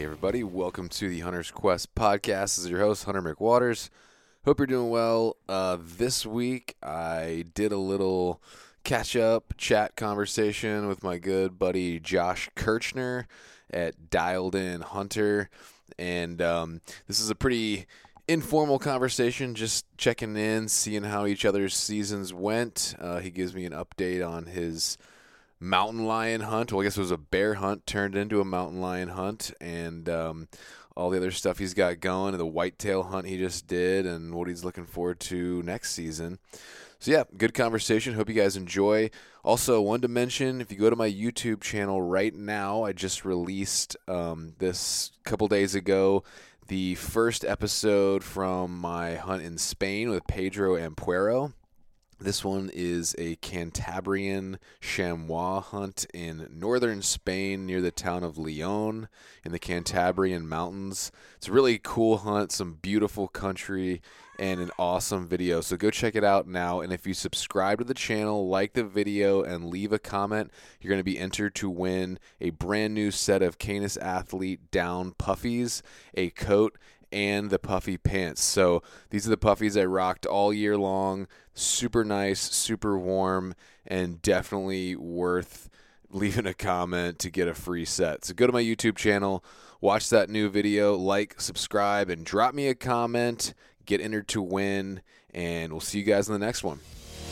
everybody. Welcome to the Hunter's Quest podcast. This is your host, Hunter McWaters. Hope you're doing well. This week, I did a little catch-up chat conversation with my good buddy Josh Kirchner at Dialed In Hunter. And this is a pretty informal conversation, just checking in, seeing how each other's seasons went. He gives me an update on his mountain lion hunt. Well, I guess it was a bear hunt turned into a mountain lion hunt, and all the other stuff he's got going, and the whitetail hunt he just did, and what he's looking forward to next season. So yeah, good conversation. Hope you guys enjoy. Also, wanted to mention, if you go to my YouTube channel right now, I just released this couple days ago the first episode from my hunt in Spain with Pedro Ampuero. This one is a Cantabrian chamois hunt in northern Spain near the town of Leon in the Cantabrian Mountains. It's a really cool hunt, some beautiful country, and an awesome video. So go check it out now. And if you subscribe to the channel, like the video, and leave a comment, you're going to be entered to win a brand new set of Canis Athlete down puffies, a coat, and the puffy pants. So these are the puffies I rocked all year long. Super nice, super warm, and definitely worth leaving a comment to get a free set. So go to my YouTube channel, watch that new video, like, subscribe, and drop me a comment. Get entered to win, and we'll see you guys in the next one.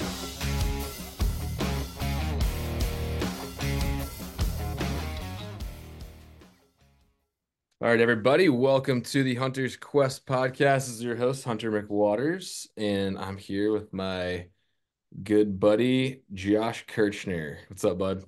All right, everybody, welcome to the Hunter's Quest podcast. This is your host, Hunter McWaters, and I'm here with my good buddy, Josh Kirchner. What's up, bud?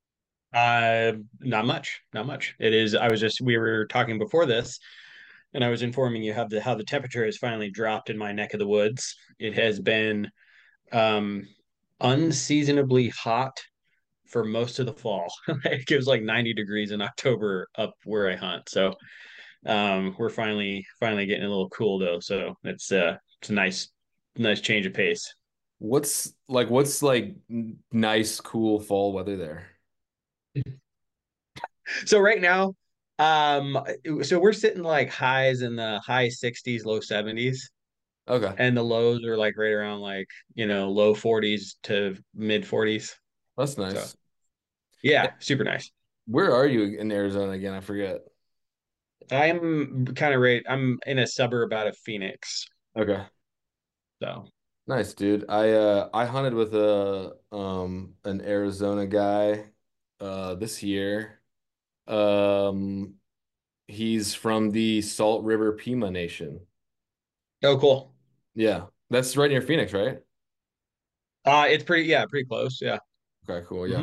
Not much, not much. We were talking before this, and I was informing you how the temperature has finally dropped in my neck of the woods. It has been um unseasonably hot for most of the fall. It was like 90 degrees in October up where I hunt. So we're finally getting a little cool though. So it's a nice change of pace. What's nice, cool fall weather there? So right now, um, so we're sitting like highs in the high 60s, low 70s, Okay, and the lows are like right around like, low 40s to mid 40s. that's So nice. yeah, super nice. Where are you in Arizona again? I forget. I'm in a suburb out of Phoenix. Okay. So Nice, dude. I hunted with a an Arizona guy this year. Um he's from the Salt River Pima Nation. oh cool. Yeah. That's right near Phoenix, right? It's pretty close. Yeah. Okay, cool. hmm Yeah.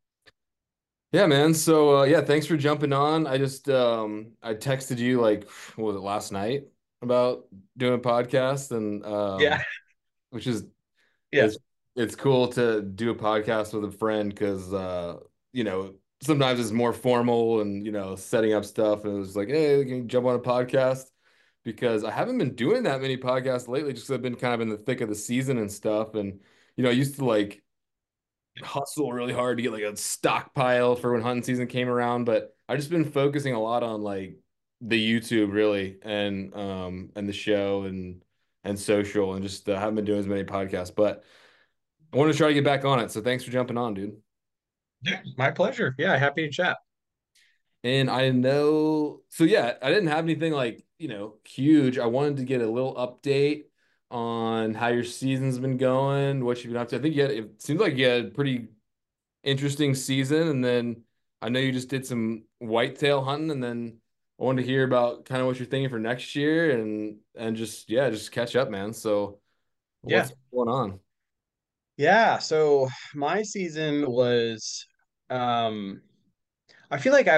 Yeah, man. So yeah, thanks for jumping on. I texted you like what was it last night about doing a podcast and Yeah. which is Yeah. it's it's cool to do a podcast with a friend because sometimes it's more formal and setting up stuff and it was like, hey, can you jump on a podcast? Because I haven't been doing that many podcasts lately just 'cause I've been kind of in the thick of the season and stuff. And I used to like hustle really hard to get like a stockpile for when hunting season came around, but I've just been focusing a lot on like the YouTube really and the show and social and just haven't been doing as many podcasts, but I want to try to get back on it. So thanks for jumping on, dude. Yeah. My pleasure. Yeah. Happy to chat. And I know, so yeah, I didn't have anything like, huge. I wanted to get a little update on how your season's been going, what you've been up to. I think it seems like you had a pretty interesting season. And then I know you just did some whitetail hunting. And then I wanted to hear about kind of what you're thinking for next year and just, yeah, just catch up, man. So Yeah. what's going on? Yeah. So my season was, um, I feel like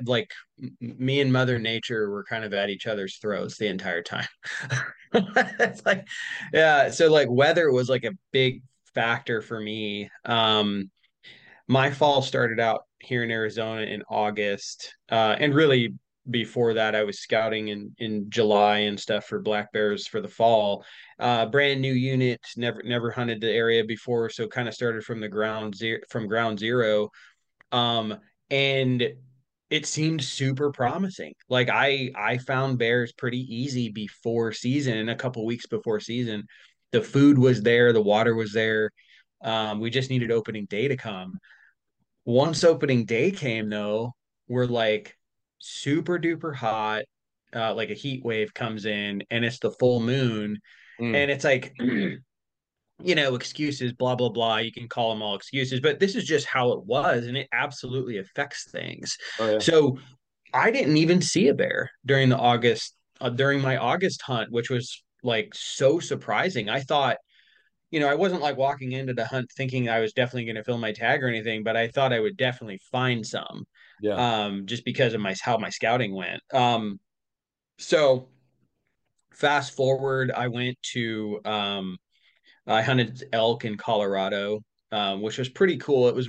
me and Mother Nature were kind of at each other's throats the entire time. It's like, yeah. So like weather was like a big factor for me. My fall started out here in Arizona in August, and really before that, I was scouting in July and stuff for black bears for the fall. Brand new unit, never hunted the area before, so kind of started from ground zero. Um, and it seemed super promising. Like I found bears pretty easy before season, and a couple weeks before season. The food was there, the water was there. We just needed opening day to come. Once opening day came, though, we're like super duper hot. Like a heat wave comes in, and it's the full moon, Mm. and it's like excuses, blah, blah, blah. You can call them all excuses, but this is just how it was. And it absolutely affects things. Oh yeah. So I didn't even see a bear during my August hunt, which was like so surprising. I thought, I wasn't like walking into the hunt thinking I was definitely going to fill my tag or anything, but I thought I would definitely find some, Yeah. just because of how my scouting went. So fast forward, I hunted elk in Colorado, which was pretty cool. It was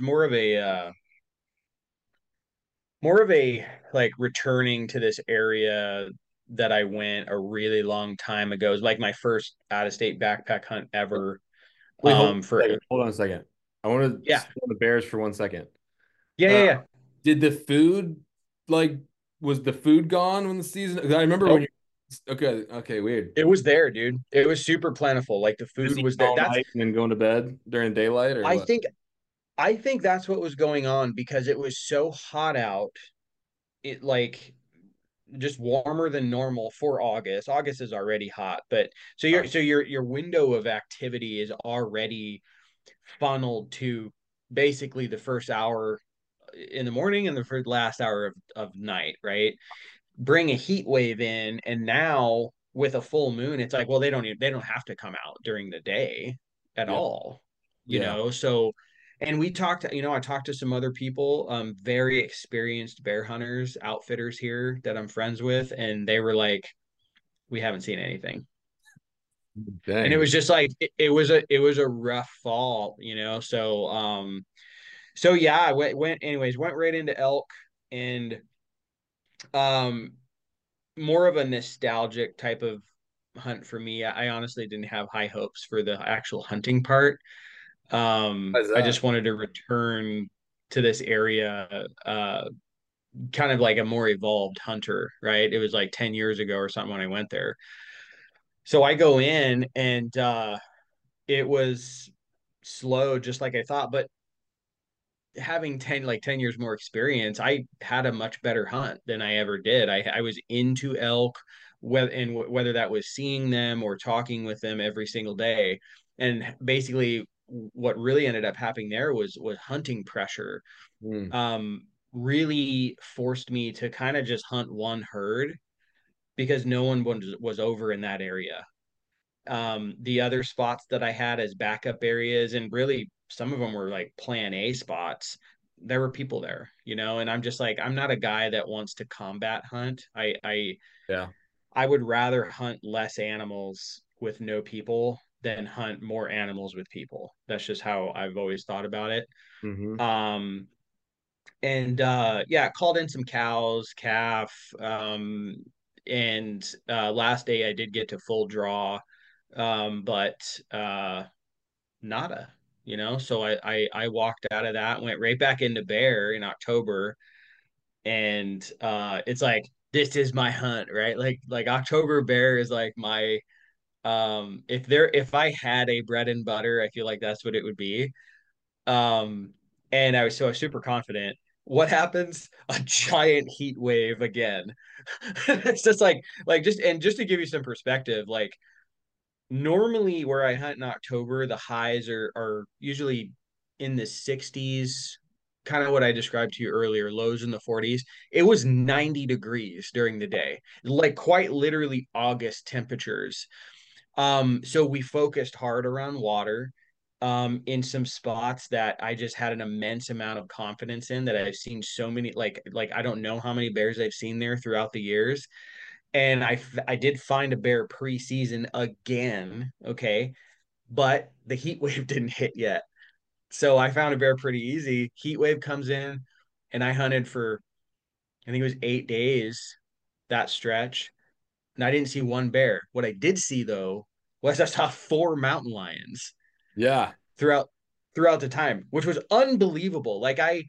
more of a like returning to this area that I went a really long time ago. It was like my first out of state backpack hunt ever. Wait, hold on a For second. Hold on a second. I want to Yeah, stay on the Bears for 1 second. yeah, yeah, Uh, yeah. did the food like was the food gone when the season? 'Cause I remember when Nope, you. Okay, okay, weird. it was there, dude. It was super plentiful. Like the Just food eating was there. all night and then going to bed during daylight or I what? think, I think that's what was going on because it was so hot out. It like just warmer than normal for August. August is already hot, but Uh, your window of activity is already funneled to basically the first hour in the morning and the first last hour of night, right? Bring a heat wave in, and now with a full moon, it's like, well, they don't have to come out during the day at yeah, all, yeah. So, and I talked to some other people, very experienced bear hunters, outfitters here that I'm friends with, and they were like, we haven't seen anything. And it Dang. was just like it was a rough fall, So so yeah, I went right into elk, and um more of a nostalgic type of hunt for me. I honestly didn't have high hopes for the actual hunting part. Why is I that? just wanted to return to this area, kind of like a more evolved hunter, right? It was like 10 years ago or something when I went there. So I go in, and it was slow, just like I thought, but having 10 years more experience, I had a much better hunt than I ever did. I was into elk, whether that was seeing them or talking with them every single day. And basically what really ended up happening there was hunting pressure. Hmm. Really forced me to kind of just hunt one herd because no one was over in that area. The other spots that I had as backup areas, and really some of them were like plan A spots, there were people there, and I'm just like, I'm not a guy that wants to combat hunt. Yeah. I would rather hunt less animals with no people than hunt more animals with people. That's just how I've always thought about it. Mm-hmm. Um, and yeah, called in some cows, calf, and last day I did get to full draw, but nada, So I walked out of that, went right back into bear in October, and it's like this is my hunt, right? Like October bear is like my if I had a bread and butter, I feel like that's what it would be. Um, and I was super confident. What happens? A giant heat wave again. It's just just to give you some perspective, like normally where I hunt in October, the highs are usually in the 60s, kind of what I described to you earlier, lows in the 40s. It was 90 degrees during the day, like quite literally August temperatures. So we focused hard around water, in some spots that I just had an immense amount of confidence in that I've seen so many, like I don't know how many bears I've seen there throughout the years. And I did find a bear preseason again, okay, but the heat wave didn't hit yet. So I found a bear pretty easy. Heat wave comes in, and I hunted for, I think it was 8 days, that stretch, and I didn't see one bear. What I did see though was I saw four mountain lions Yeah. throughout throughout the time, which was unbelievable. Like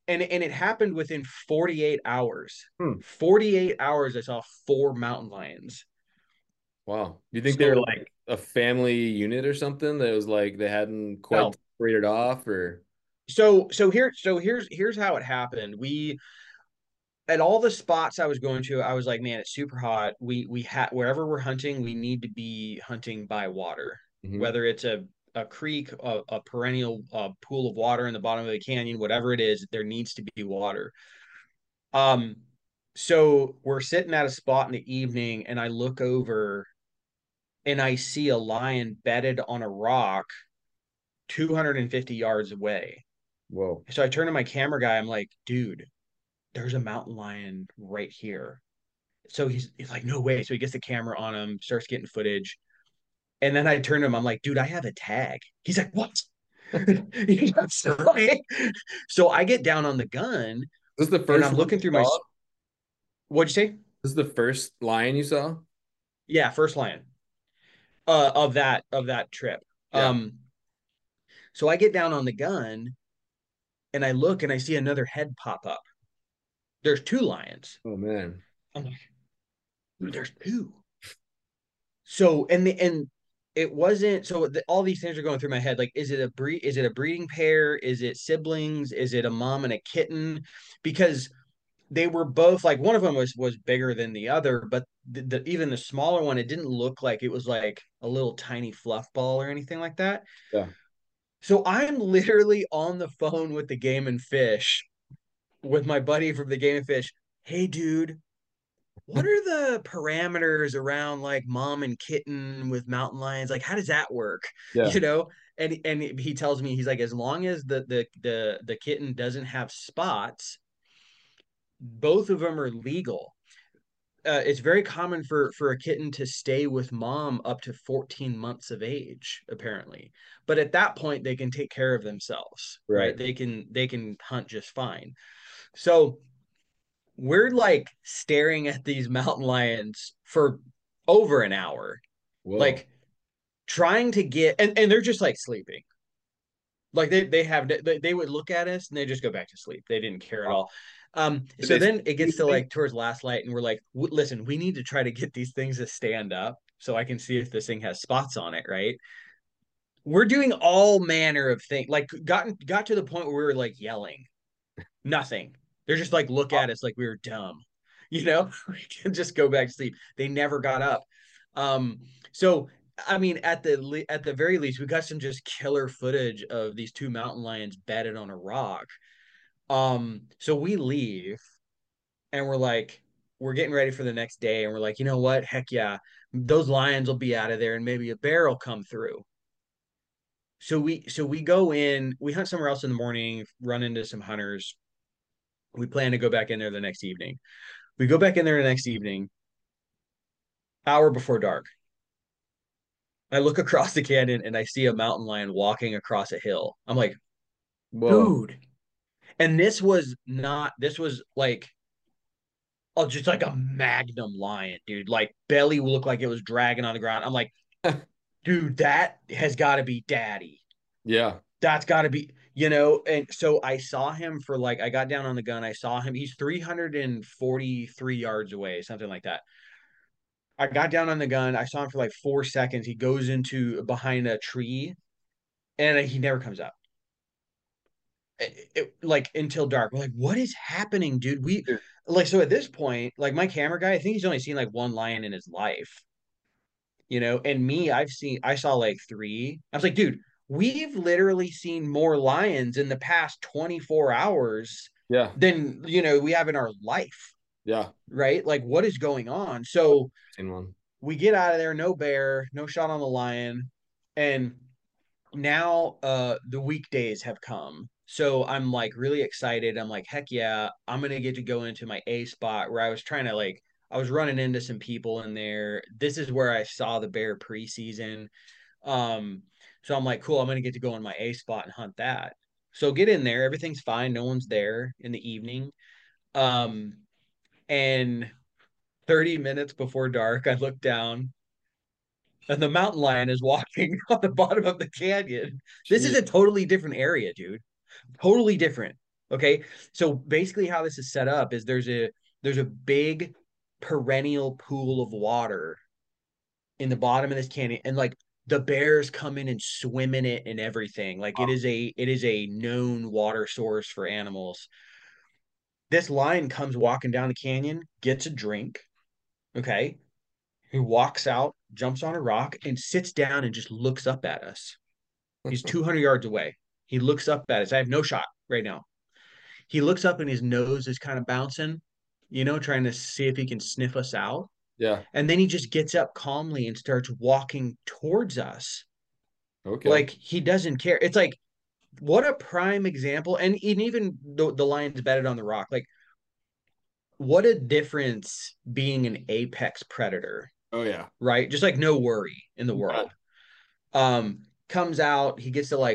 and it happened within 48 hours. Hmm. 48 hours, I saw four mountain lions. Wow. You think they're So like a family unit or something that was like they hadn't quite no. separated off or Here's how it happened. We at all the spots I was going to, I was like, man, it's super hot. We had wherever we're hunting, we need to be hunting by water, Mhm. whether it's a creek, a perennial pool of water in the bottom of the canyon, whatever it is, there needs to be water. Um, so we're sitting at a spot in the evening, and I look over and I see a lion bedded on a rock 250 yards away. Whoa. So I turn to my camera guy. I'm like, dude, there's a mountain lion right here. So he's like, no way. So he gets the camera on him, starts getting footage. And then I turn to him, I'm like, dude, I have a tag. He's like, what? So I get down on the gun This is the and first I'm one looking you through my, saw? what'd you say? This is the first lion you saw? Yeah, first lion of that trip. Yeah. Um, so I get down on the gun and I look and I see another head pop up. There's two lions. Oh man. I'm like, dude, there's two. So and it wasn't all these things are going through my head. Like, is it a breeding pair? Is it siblings? Is it a mom and a kitten? Because they were both like one of them was bigger than the other, but even the smaller one, it didn't look like it was like a little tiny fluff ball or anything like that. Yeah. So I'm literally on the phone with the Game and Fish with my buddy from the Game and Fish. Hey, dude, what are the parameters around like mom and kitten with mountain lions? Like, how does that work? Yeah. You know? And he tells me, he's like, as long as the kitten doesn't have spots, both of them are legal. It's very common for a kitten to stay with mom up to 14 months of age, apparently. But at that point, they can take care of themselves, right? Right. They can hunt just fine. So we're like staring at these mountain lions for over an hour, Whoa. like trying to get and they're just like sleeping. Like they would look at us and they just go back to sleep. They didn't care at Wow. all. Did So they then it see gets to anything? like towards last light, and we're like, listen, we need to try to get these things to stand up so I can see if this thing has spots on it, right? We're doing all manner of things. Like got to the point where we were like yelling. Nothing. They're just like look at us like we were dumb. You know, we can just go back to sleep. They never got up. Um, so I mean, at the very least, we got some just killer footage of these two mountain lions bedded on a rock. So we leave and we're getting ready for the next day, and we're like, you know what? Heck yeah, those lions will be out of there, and maybe a bear will come through. So we go in, we hunt somewhere else in the morning, run into some hunters. We plan to go back in there the next evening. We go back in there the next evening, hour before dark. I look across the canyon and I see a mountain lion walking across a hill. I'm like, Whoa. dude. And this was like, oh, just like a magnum lion, dude. Like belly looked like it was dragging on the ground. I'm like, dude, that has got to be daddy. Yeah. That's got to be, you know. And so I saw him for like, I got down on the gun. I saw him. He's 343 yards away, something like that. I got down on the gun. I saw him for like 4 seconds. He goes into behind a tree and he never comes out. Like until dark. We're like, what is happening, dude? We Dude. like so at this point, like my camera guy, I think he's only seen like one lion in his life, you know. And me, I saw like three. I was like, dude, we've literally seen more lions in the past 24 hours Yeah. than we have in our life, Yeah. right? Like, what is going on? So Seen one. we get out of there, no bear, no shot on the lion, and now the weekdays have come. So I'm like really excited. I'm like, heck yeah, I'm gonna get to go into my A spot where I was trying to like I was running into some people in there. This is where I saw the bear preseason. Um, so I'm like, cool, I'm gonna get to go in my A spot and hunt that. So get in there, everything's fine, no one's there in the evening. Um, and 30 minutes before dark, I look down and the mountain lion is walking on the bottom of the canyon. This is Gee. a totally different area, dude. Totally different. Okay. So basically how this is set up is there's a big perennial pool of water in the bottom of this canyon, and like the bears come in and swim in it and everything. Like it is a known water source for animals. This lion comes walking down the canyon, gets a drink, okay? He walks out, jumps on a rock, and sits down and just looks up at us. He's 200 yards away. He looks up at us. I have no shot right now. He looks up and his nose is kind of bouncing, trying to see if he can sniff us out. Yeah. And then he just gets up calmly and starts walking towards us. Okay. Like he doesn't care. It's like, what a prime example. And even the Lions betted on the rock. Like, what a difference being an apex predator, Oh yeah. right? Just like no worry in the Yeah. world. Comes out, he gets to like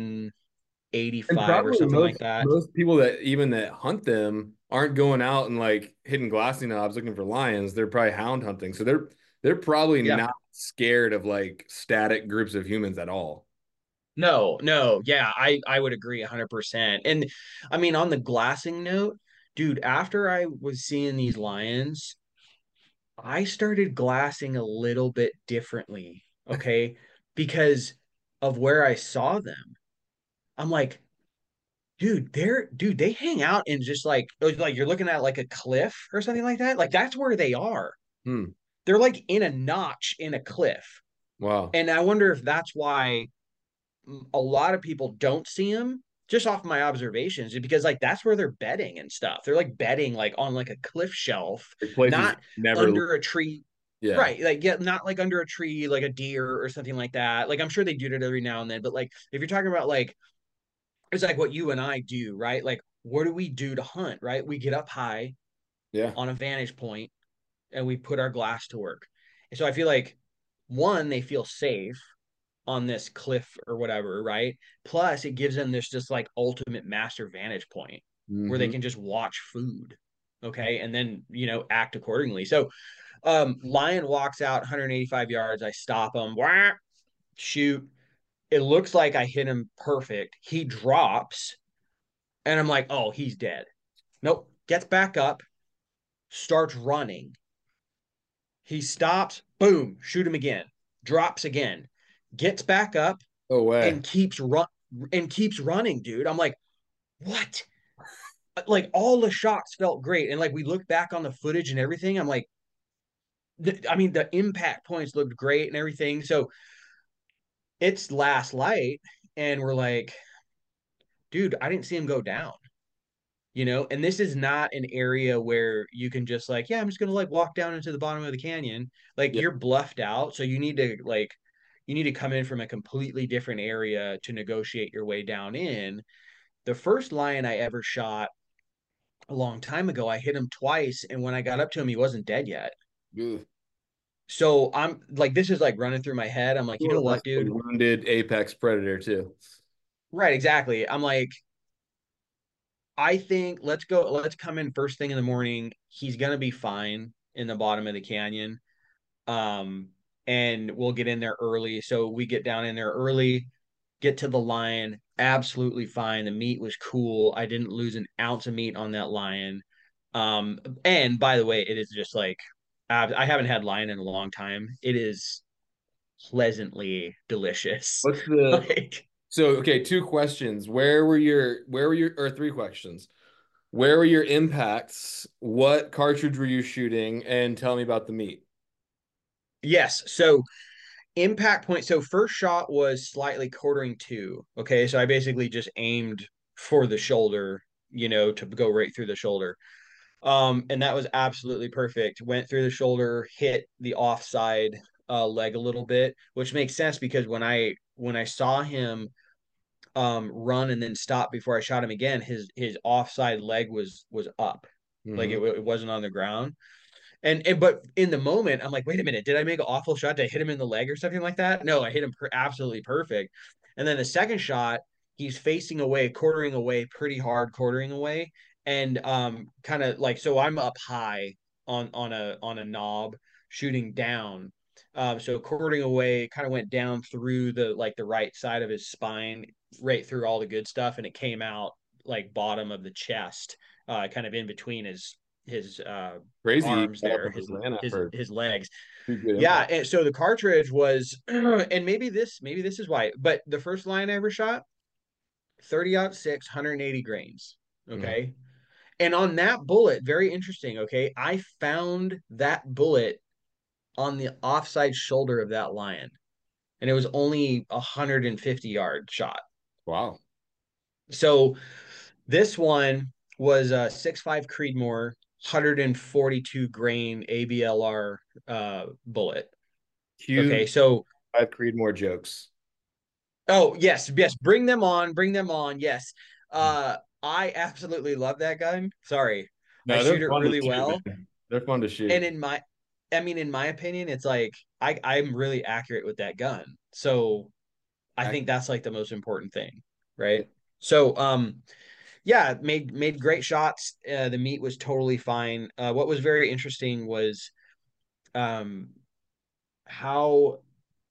And 185 or probably something like most that. most people that hunt them aren't going out and like hitting glassy knobs looking for lions. They're probably hound hunting. So they're probably Yeah. not scared of like static groups of humans at all. No, no, yeah, I would agree 100%. And I mean, on the glassing note, dude, after I was seeing these lions, I started glassing a little bit differently, okay? Because of where I saw them. I'm like, dude, they hang out in just like you're looking at like a cliff or something like that. Like that's where they are. Hmm. They're like in a notch in a cliff. Wow. And I wonder if that's why a lot of people don't see them just off my observations, because like that's where they're bedding and stuff. They're like bedding like on like a cliff shelf, Like places not never. under a tree. Yeah. Right. Like, yeah, not like under a tree, like a deer or something like that. Like, I'm sure they do it every now and then, but like, if you're talking about like, it's like what you and I do, right? Like, what do we do to hunt, right? We get up high Yeah. on a vantage point and we put our glass to work. And so I feel like, one, they feel safe on this cliff or whatever, right? Plus, it gives them this just like ultimate master vantage point where they Hmm. can just watch food. Okay. And then, act accordingly. So, lion walks out 185 yards. I stop him, wah, shoot. It looks like I hit him perfect. He drops, and I'm like, oh, he's dead. Nope. Gets back up, starts running. He stops, boom, shoot him again. Drops again. Gets back up Oh way. and keeps running, dude. I'm like, what? Like all the shots felt great. And like we look back on the footage and everything, I'm like, I mean, the impact points looked great and everything. So it's last light, and we're like, dude, I didn't see him go down. And this is not an area where you can just like, yeah, I'm just gonna like walk down into the bottom of the canyon. Like Yeah. you're bluffed out, so you need to come in from a completely different area to negotiate your way down in. The first lion I ever shot a long time ago, I hit him twice, and when I got up to him, he wasn't dead yet. Ugh. So I'm like, this is like running through my head. I'm like, you know That's what, a dude? wounded apex predator too. Right, exactly. I'm like, I think let's come in first thing in the morning. He's gonna be fine in the bottom of the canyon. Um, and we'll get in there early. So we get down in there early, get to the lion, absolutely fine. The meat was cool. I didn't lose an ounce of meat on that lion. And by the way, it is just like I haven't had lion in a long time. It is pleasantly delicious. What's the Like, So okay, two questions. Where were your or three questions? Where were your impacts? What cartridge were you shooting? And tell me about the meat. yes. So impact point. So first shot was slightly quartering two. Okay. So I basically just aimed for the shoulder, to go right through the shoulder. And that was absolutely perfect. Went through the shoulder, hit the offside leg a little bit, which makes sense because when I saw him run and then stop before I shot him again, his offside leg was up, like Hmm. it wasn't on the ground. And but in the moment, I'm like, wait a minute, did I make an awful shot? Did I hit him in the leg or something like that? No, I hit him absolutely perfect. And then the second shot, he's facing away, quartering away, pretty hard, quartering away, and kind of like so I'm up high on a knob, shooting down. So quartering away, kind of went down through the right side of his spine, right through all the good stuff, and it came out like bottom of the chest, kind of in between his Crazy. arms Got up there, in Atlanta for his legs. pretty good Yeah, impact. and so the cartridge was, and maybe this is why, but the first line I ever shot, 30-06, 180 grains. Mhm. Okay. And on that bullet, very interesting. Okay. I found that bullet on the offside shoulder of that lion, and it was only 150-yard shot. Wow. So this one was a 6.5 Creedmoor, 142 grain ABLR bullet. Okay. Huge So, five Creedmoor jokes. oh, yes, yes. Bring them on. Bring them on. Yes. I absolutely love that gun. Sorry. I No, they're shoot it fun to really shoot, well. man. They're fun to And shoot. in my opinion, it's like I'm really accurate with that gun. So I think that's like the most important thing, right? So yeah, made great shots. The meat was totally fine. What was very interesting was um how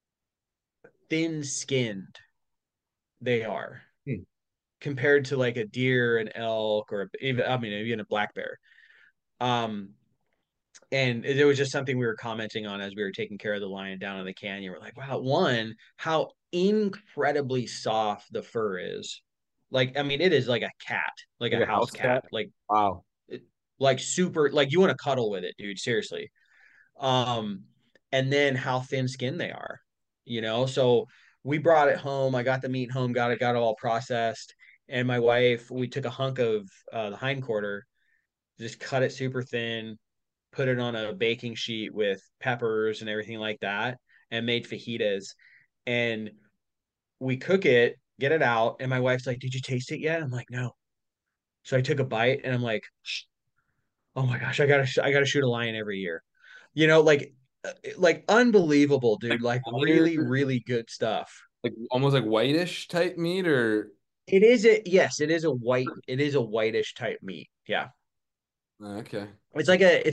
thin-skinned they are Hmm. compared to like a deer, an elk, or even I mean even a black bear. Um, and it was just something we were commenting on as we were taking care of the lion down in the canyon. We're like, wow, one, how incredibly soft the fur is. Like, I mean, it is like a cat, like a Like a house house cat. cat, like Wow. like super, like you want to cuddle with it, dude. Seriously. Um, and then how thin skinned they are, you know. So we brought it home. I got the meat home, got it all processed, and my wife, we took a hunk of the hind quarter, just cut it super thin, put it on a baking sheet with peppers and everything like that, and made fajitas. And we cook it, get it out, and my wife's like, "Did you taste it yet?" I'm like, "No." So I took a bite, and I'm like, "Oh my gosh, I gotta shoot a lion every year." You know, like unbelievable, Like dude. Like weird, really, really good stuff. like almost like whitish type meat or It is a yes, it is a whitish type meat. Yeah. okay. It's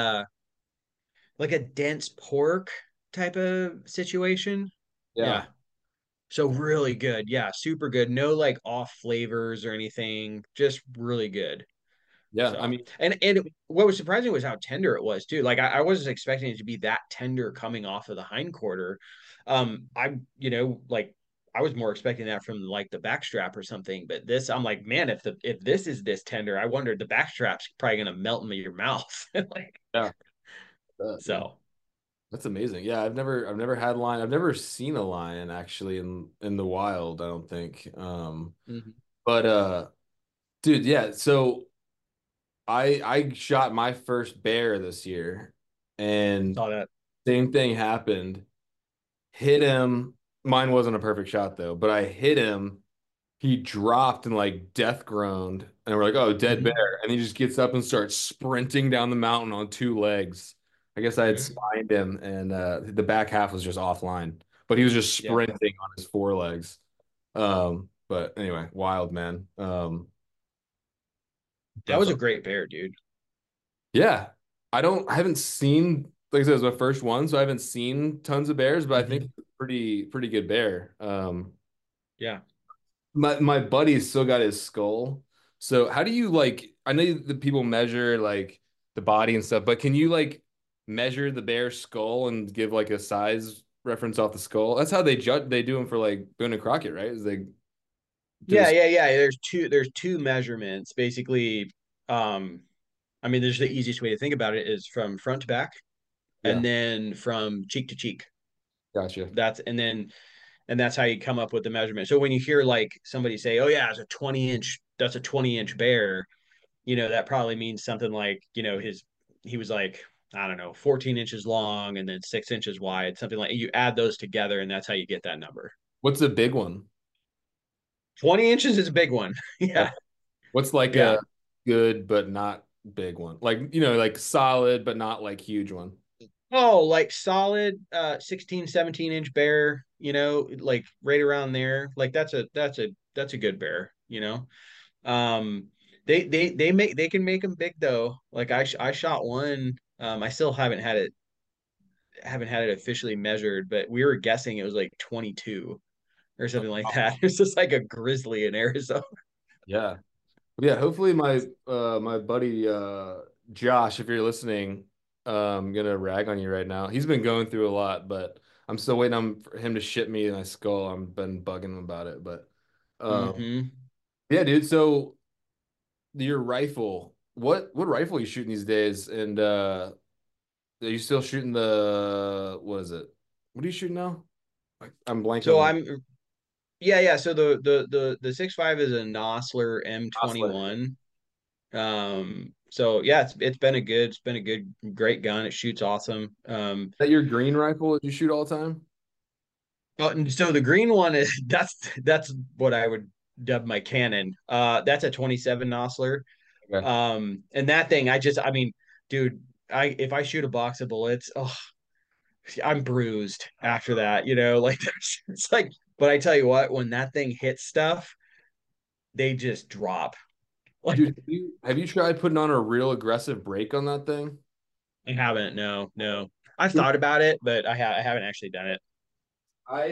like a dense pork type of situation. Yeah. Yeah. So really good. Yeah, super good. No like off flavors or anything. Just really good. Yeah. I So, mean, and what was surprising was how tender it was too. Like I wasn't expecting it to be that tender coming off of the hind quarter. Like I was more expecting that from like the backstrap or something. But this, I'm like, man, if this is this tender, I wondered the backstrap's probably gonna melt in your mouth. Like yeah. Yeah. so. That's amazing. Yeah, I've never had lion. I've never seen a lion actually in the wild, I don't think. Mhm. But dude, yeah, so I shot my first bear this year and Saw that. same thing happened. Hit him. Mine wasn't a perfect shot though, but I hit him. He dropped and like death groaned, and we're like, "Oh, dead Mhm. bear!" And he just gets up and starts sprinting down the mountain on two legs. I guess I had Mhm. spined him, and the back half was just offline, but he was just Yeah, sprinting on his forelegs. But anyway, wild man. that That's was a, a great bear, dude. yeah. I haven't seen, like I said, it was my first one, so I haven't seen tons of bears, but I think Mhm. it's a pretty good bear. Yeah. My buddy's still got his skull. So how do you like? I know the people measure like the body and stuff, but can you like measure the bear's skull and give like a size reference off the skull? That's how they judge. They do them for like Boone and Crockett, right? Is they do Yeah, this? yeah, yeah. There's two measurements. Basically, I mean, there's the easiest way to think about it is from front to back Yeah, and then from cheek to cheek. gotcha. And that's how you come up with the measurement. So when you hear like somebody say, "Oh yeah, that's a 20-inch bear," that probably means something like, he was like, I don't know, 14 inches long and then 6 inches wide, something like you add those together and that's how you get that number. What's the big one? 20 inches is a big one. Okay. Yeah. What's like a Yeah. good but not big one? Like like solid but not like huge one. Oh, like solid 16, 17-inch bear, like right around there. Like that's a good bear, you know. Um they can make them big though. Like I shot one. I still haven't had it officially measured, but we were guessing it was like 22 or something like that. It's just like a grizzly in Arizona. Yeah. Yeah, hopefully my buddy Josh, if you're listening, I'm gonna rag on you right now. He's been going through a lot, but I'm still waiting on for him to ship me my skull. I've been bugging him about it, but Hmm. yeah, dude. So your rifle, what rifle are you shooting these days? And are you still shooting the what is it? What are you shooting now? I'm blanking on So the I'm yeah. So the 6.5 is a Nosler Osler. M21. So yeah, it's been a good, great gun. It shoots awesome. Is that your green rifle that you shoot all the time? And so the green one is that's what I would dub my cannon. That's a 27 Nosler. Okay. And that thing, I mean, dude, I if I shoot a box of bullets, oh, I'm bruised after that, like it's like, but I tell you what, when that thing hits stuff, they just drop. Like Dude, have you tried putting on a real aggressive brake on that thing? I haven't, no, no. I've thought about it, but I haven't actually done it. I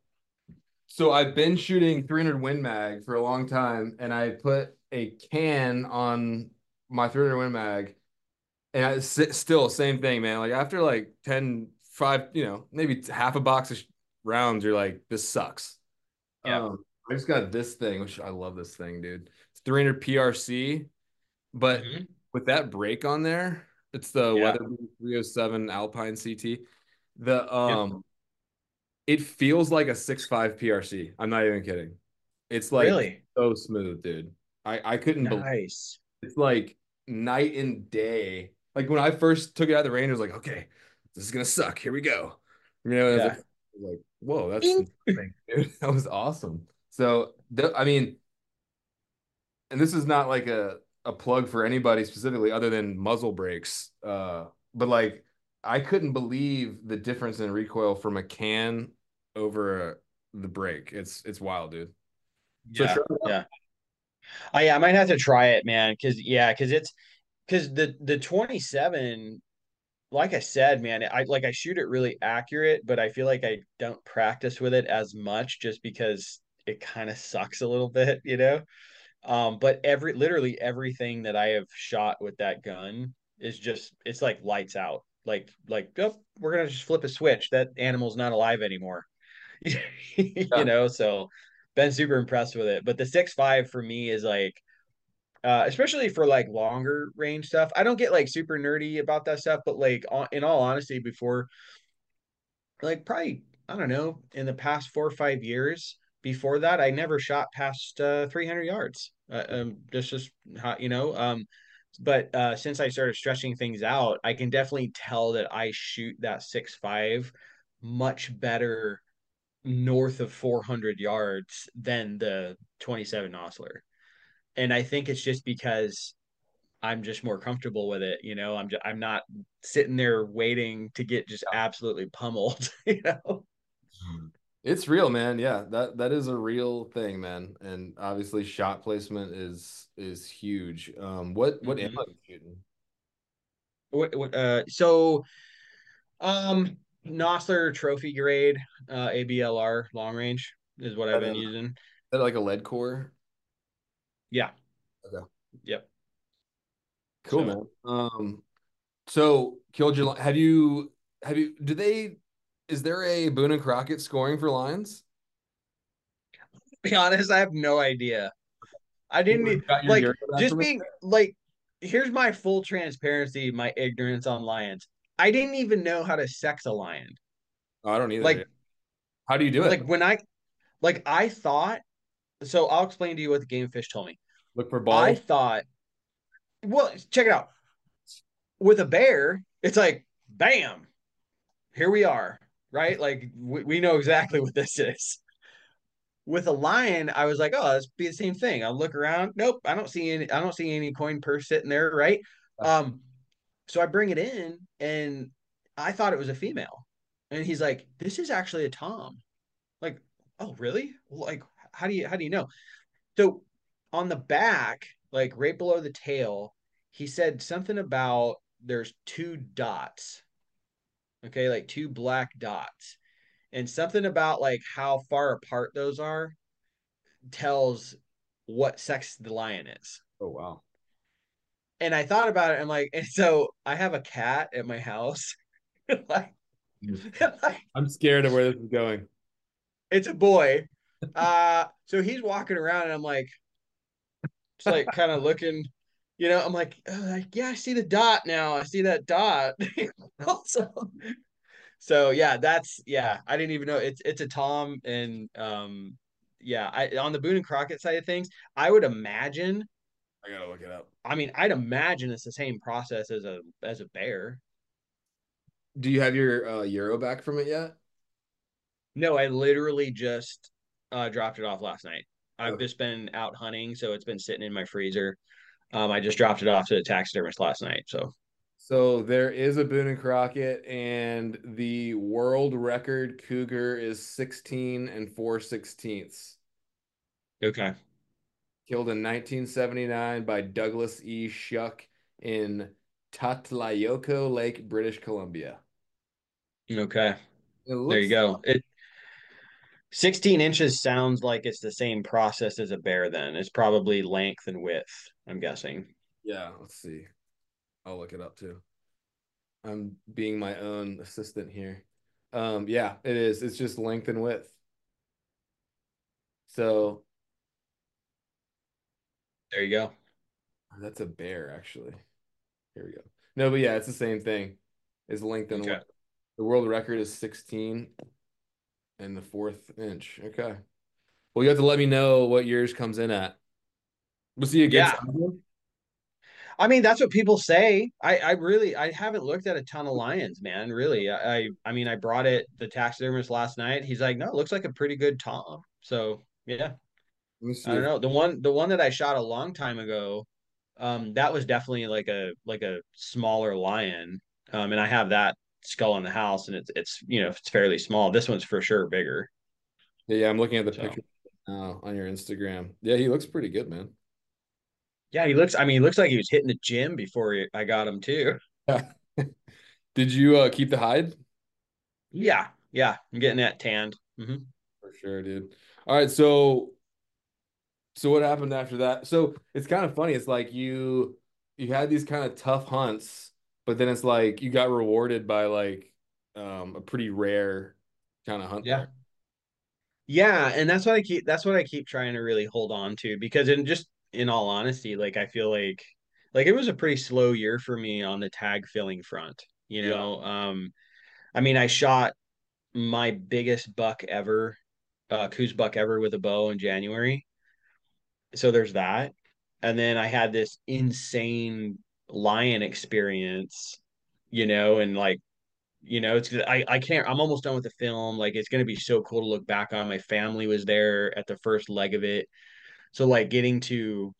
so I've been shooting 300 Win Mag for a long time, and I put a can on my 300 Win Mag, and still same thing, man. Like after like 10, 5, maybe half a box of rounds, you're like, this sucks. Yeah. I just got this thing, which I love this thing, dude. It's 300 PRC, but Hmm. with that brake on there, it's the Yeah. Weatherby 307 Alpine CT. The Yep. It feels like a 6.5 PRC. I'm not even kidding. It's like Really so smooth, dude. I couldn't believe nice. it's like night and day. Like when I first took it out of the range, I was like, okay, this is gonna suck. Here we go. As Yeah. it was like, whoa, that's Ding. nothing, dude. That was awesome. So I mean, and this is not like a plug for anybody specifically other than muzzle brakes. But like I couldn't believe the difference in recoil from a can over the brake. It's wild, dude. So Yeah. try it out. Yeah. Yeah, I might have to try it, man, because the 27, like I said, man, I shoot it really accurate, but I feel like I don't practice with it as much just because it kind of sucks a little bit. But literally everything that I have shot with that gun is just it's like lights out. Like, oh, we're gonna just flip a switch. That animal's not alive anymore. Yeah. So been super impressed with it. But the 6.5 for me is like especially for like longer range stuff. I don't get like super nerdy about that stuff, but like in all honesty, before like probably I don't know, in the past 4 or 5 years before that, I never shot past 300 yards. Just how but since I started stretching things out, I can definitely tell that I shoot that 6.5 much better north of 400 yards than the 27 Osler. And I think it's just because I'm just more comfortable with it. I'm not sitting there waiting to get just absolutely pummeled, It's real, man. Yeah, that is a real thing, man. And obviously shot placement is huge. What ammo Hmm. are you shooting? So Nosler trophy grade ABLR long range is what I've And been then is using. that like a lead core? Yeah. Okay. Yep. Cool, So man. So Killjoy, have you do they is there a Boone and Crockett scoring for lines? to be honest, I have no idea. I You didn't ever got your like Euro back just from it? being like here's my full transparency, my ignorance on lions. I didn't even know how to sex a lion. Oh, I don't either, dude. Like How do you do like it? when I thought so I'll explain to you what the game fish told me. Look for I balls? thought, well, check it out. With a bear, it's like, bam, here we are, right? Like we know exactly what this is. With a lion, I was like, oh, let's be the same thing. I'll look around. Nope, I don't see any coin purse sitting there, right? Um, so I bring it in and I thought it was a female. And he's like, this is actually a tom. Like, oh, really? Like, how do you know? So on the back, like right below the tail, he said something about there's two dots. Okay, like two black dots. And something about like how far apart those are tells what sex the lion is. Oh wow. And I thought about it. I'm like, and so I have a cat at my house. like, like, I'm scared of where this is going. it's a boy. So he's walking around, and I'm like, just like kind of looking, I'm like, yeah, I see the dot now. I see that dot. so, so yeah, yeah. I didn't even know it's a Tom, and yeah. I on the Boone and Crockett side of things, I would imagine. I gotta look it up. I mean, I'd imagine it's the same process as a bear. Do you have your Euro back from it yet? No, I literally just dropped it off last night. I've Okay. just been out hunting, so it's been sitting in my freezer. I just dropped it off to the taxidermist last night. So So there is a Boone and Crockett, and the world record cougar is 16 and 4/16. okay, Killed in 1979 by Douglas E. Shuck in Tatlayoko Lake, British Columbia. okay, It there you looks, go. 16 inches sounds like it's the same process as a bear. Then it's probably length and width, I'm guessing. yeah, let's see. I'll look it up too. I'm being my own assistant here. Yeah, it is. It's just length and width. So There you go. that's a bear, actually. Here we go. No, but yeah, it's the same thing. Is length and Okay. width. The world record is 16 and the fourth inch. Okay. Well, you have to let me know what yours comes in at. Was he a good Yeah. size? I mean, that's what people say. I haven't looked at a ton of lions, man. Really. I mean, I brought it the taxidermist last night. He's like, no, it looks like a pretty good tom. So yeah, Let me I see don't if know. The one that I shot a long time ago, that was definitely like a smaller lion. And I have that skull in the house, and it's fairly small. This one's for sure bigger. yeah, I'm looking at the So picture now on your Instagram. Yeah, he looks pretty good, man. yeah, he looks like he was hitting the gym before I got him too. Yeah. Did you keep the hide? Yeah, yeah, I'm getting that tanned. For sure, dude. All right, so what happened after that? So it's kind of funny. It's like you had these kind of tough hunts, but then it's like you got rewarded by like a pretty rare kind of hunt Yeah. there. Yeah, and that's what I keep trying to really hold on to because in all honesty, like I feel like it was a pretty slow year for me on the tag filling front, you Yeah. know. I mean, I shot my biggest buck ever, coos buck ever with a bow in January. So there's that. And then I had this insane lion experience, and like it's I can't I'm almost done with the film. Like it's gonna be so cool to look back on. My family was there at the first leg of it. So like getting to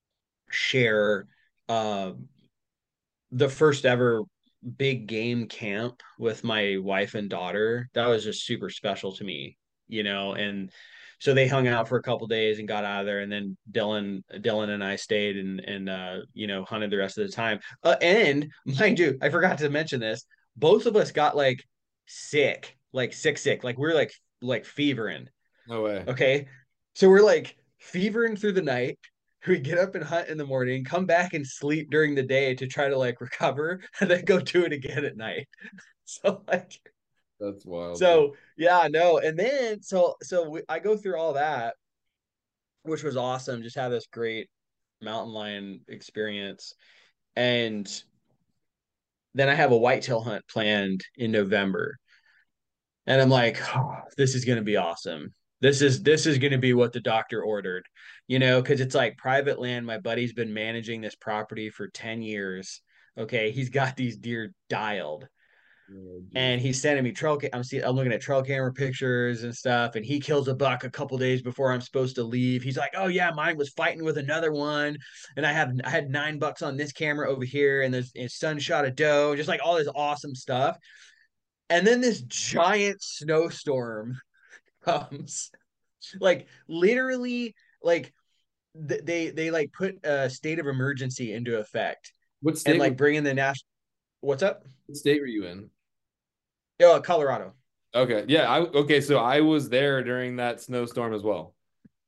share uh the first ever big game camp with my wife and daughter, that was just super special to me. And so they hung out for a couple days and got out of there, and then Dylan and I stayed and hunted the rest of the time. And mind you, I forgot to mention this. Both of us got like sick, like sick. Like we are like fevering. No way. Okay. So we're like fevering through the night. We get up and hunt in the morning, come back and sleep during the day to try to like recover, and then go do it again at night. So like, That's wild, dude. so yeah, no. And then I go through all that, which was awesome. Just had this great mountain lion experience. And then I have a whitetail hunt planned in November. And I'm like, oh, this is gonna be awesome. This is gonna be what the doctor ordered, because it's like private land. My buddy's been managing this property for 10 years. Okay, he's got these deer dialed, Oh, geez. and he's sending me I'm looking at trail camera pictures and stuff, and he kills a buck a couple days before I'm supposed to leave. He's like, oh yeah, mine was fighting with another one, and I had 9 bucks on this camera over here, and his son shot a doe, just like all this awesome stuff. And then this giant snowstorm comes, like literally, like they like put a state of emergency into effect, What and state like bring in the national. What's up? what state were you in? Oh, Colorado. Okay. Yeah, okay, so I was there during that snowstorm as well.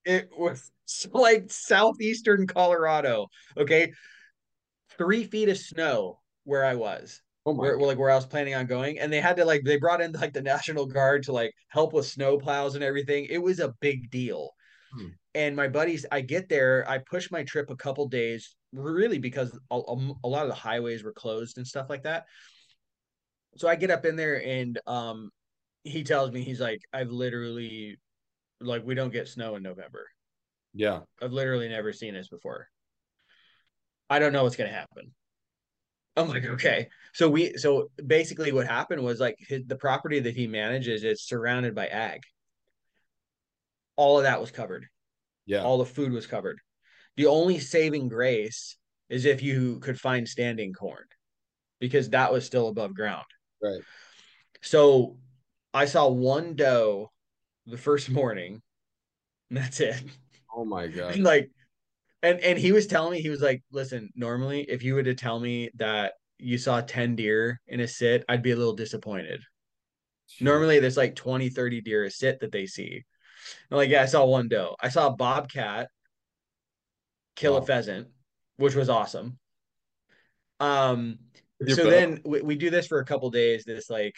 It was like southeastern Colorado. Okay, 3 feet of snow where I was, Oh my God. where I was planning on going, and they had to they brought in like the National Guard to like help with snow plows and everything. It was a big deal. Hmm. And my buddies, I get there, I push my trip a couple days, really because a lot of the highways were closed and stuff like that. So I get up in there and he tells me, he's like, I've literally like we don't get snow in November. Yeah. I've literally never seen this before. I don't know what's gonna happen. I'm like, okay. So basically what happened was like the property that he manages is surrounded by ag. All of that was covered. Yeah. All the food was covered. The only saving grace is if you could find standing corn because that was still above ground. Right. So I saw one doe the first morning, and that's it. Oh my God. And like and he was telling me, he was like, listen, normally if you were to tell me that you saw 10 deer in a sit, I'd be a little disappointed. Jeez. Normally there's like 20, 30 deer a sit that they see. I'm like, yeah, I saw one doe. I saw a bobcat kill a Wow. pheasant, which was awesome. Um, With your so bow? then we do this for a couple days, this like,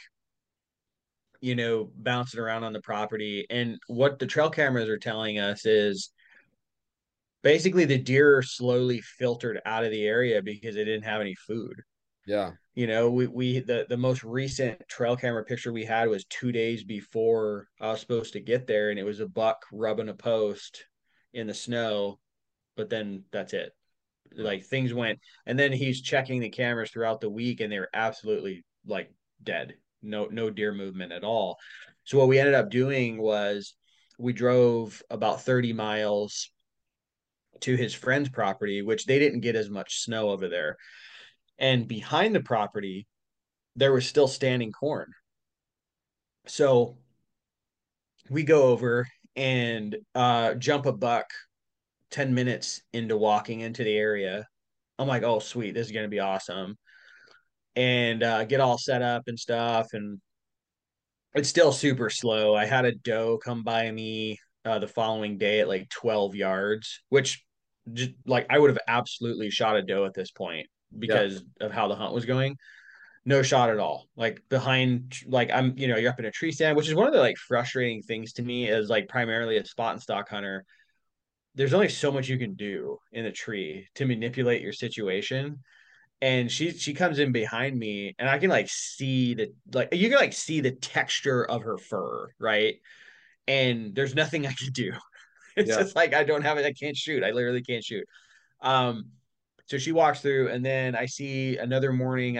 bouncing around on the property. And what the trail cameras are telling us is basically the deer slowly filtered out of the area because they didn't have any food. Yeah. The most recent trail camera picture we had was 2 days before I was supposed to get there, and it was a buck rubbing a post in the snow, but then that's it. Wow. Like things went, and then he's checking the cameras throughout the week, and they were absolutely like dead. No deer movement at all. So what we ended up doing was we drove about 30 miles to his friend's property, which they didn't get as much snow over there. And behind the property, there was still standing corn. So we go over and jump a buck 10 minutes into walking into the area. I'm like, oh, sweet, this is going to be awesome. And get all set up and stuff. And it's still super slow. I had a doe come by me the following day at like 12 yards, which just like I would have absolutely shot a doe at this point Yeah. because of how the hunt was going. No shot at all. Like behind, like you're up in a tree stand, which is one of the like frustrating things to me as like primarily a spot and stock hunter. There's only so much you can do in a tree to manipulate your situation. And she comes in behind me and I can like see you can like see the texture of her fur, right? And there's nothing I can do. It's Yeah. just like I don't have it, I can't shoot. I literally can't shoot. Um, so she walks through and then I see another morning I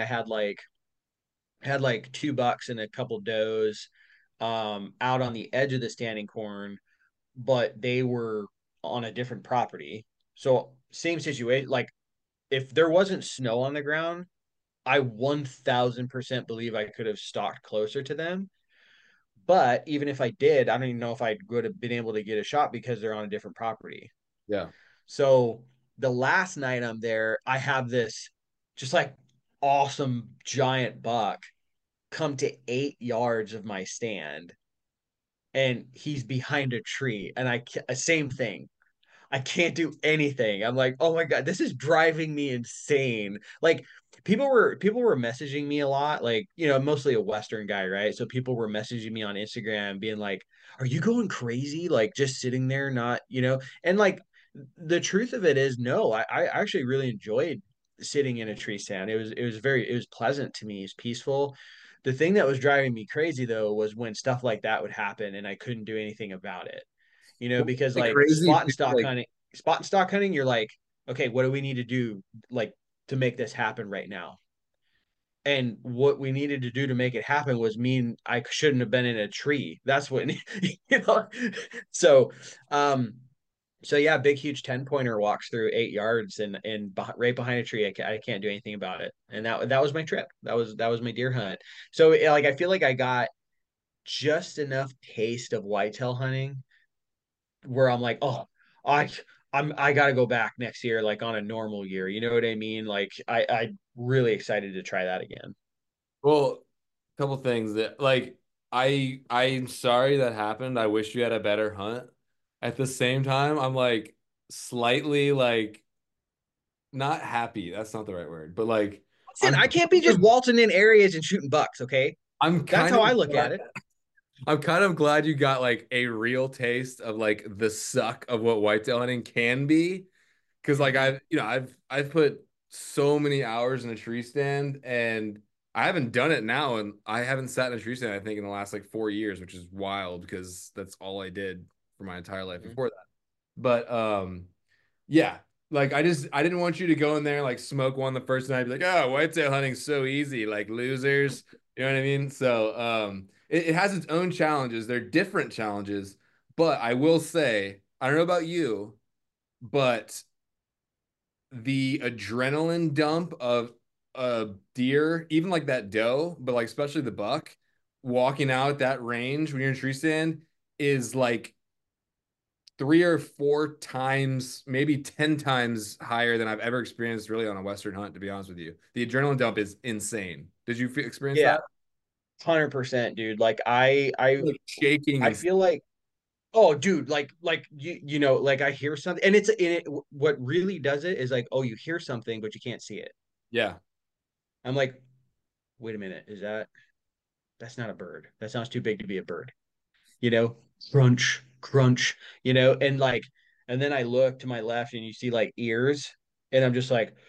had like 2 bucks and a couple does out on the edge of the standing corn, but they were on a different property. So same situation. Like if there wasn't snow on the ground, I 1000% believe I could have stalked closer to them. But even if I did, I don't even know if I would have been able to get a shot because they're on a different property. Yeah. So the last night I'm there, I have this just like awesome giant buck come to 8 yards of my stand and he's behind a tree and same thing. I can't do anything. I'm like, oh my God, this is driving me insane. Like people were messaging me a lot, like, mostly a Western guy, right? So people were messaging me on Instagram being like, are you going crazy? Like just sitting there, not, and like the truth of it is no, I actually really enjoyed sitting in a tree stand. It was pleasant to me. It's peaceful. The thing that was driving me crazy though was when stuff like that would happen and I couldn't do anything about it. Well, Because the like crazy thing, like, spot and stock hunting, you're like, okay, what do we need to do like to make this happen right now? And what we needed to do to make it happen was mean I shouldn't have been in a tree. That's what you know. So, um, so yeah, big huge 10-pointer walks through 8 yards and right behind a tree. I can't do anything about it. And that was my trip. That was my deer hunt. So like I feel like I got just enough taste of whitetail hunting where I'm like, oh, I I gotta go back next year, like on a normal year. You know what I mean? Like I'm really excited to try that again. well, a couple things that like I'm sorry that happened. I wish you had a better hunt. at the same time, I'm like slightly like not happy. That's not the right word, but like Listen, I'm I can't be just waltzing in areas and shooting bucks, okay? I'm That's kind how of I look at glad, it. I'm kind of glad you got like a real taste of like the suck of what whitetail hunting can be. Cause like Mhm. I've put so many hours in a tree stand and I haven't done it now and I haven't sat in a tree stand I think in the last like 4 years, which is wild because that's all I did for my entire life Mhm. before that. But yeah, like I didn't want you to go in there and like smoke one the first night, be like, oh, whitetail hunting's so easy, like losers. You know what I mean? So it has its own challenges. They're different challenges, but I will say, I don't know about you, but the adrenaline dump of a deer, even like that doe, but like especially the buck, walking out at that range when you're in a tree stand is like 3 or 4 times, maybe 10 times higher than I've ever experienced really on a Western hunt, to be honest with you. The adrenaline dump is insane. Did you experience Yeah, that? 100%, dude. Like I Like shaking I and feel like, oh, dude, like you know, like I hear something, and it's in it. What really does it is like, oh, you hear something, but you can't see it. yeah. I'm like, wait a minute, is that's not a bird. That sounds too big to be a bird. You know, crunch, crunch. You know, and like, and then I look to my left, and you see like ears, and I'm just like,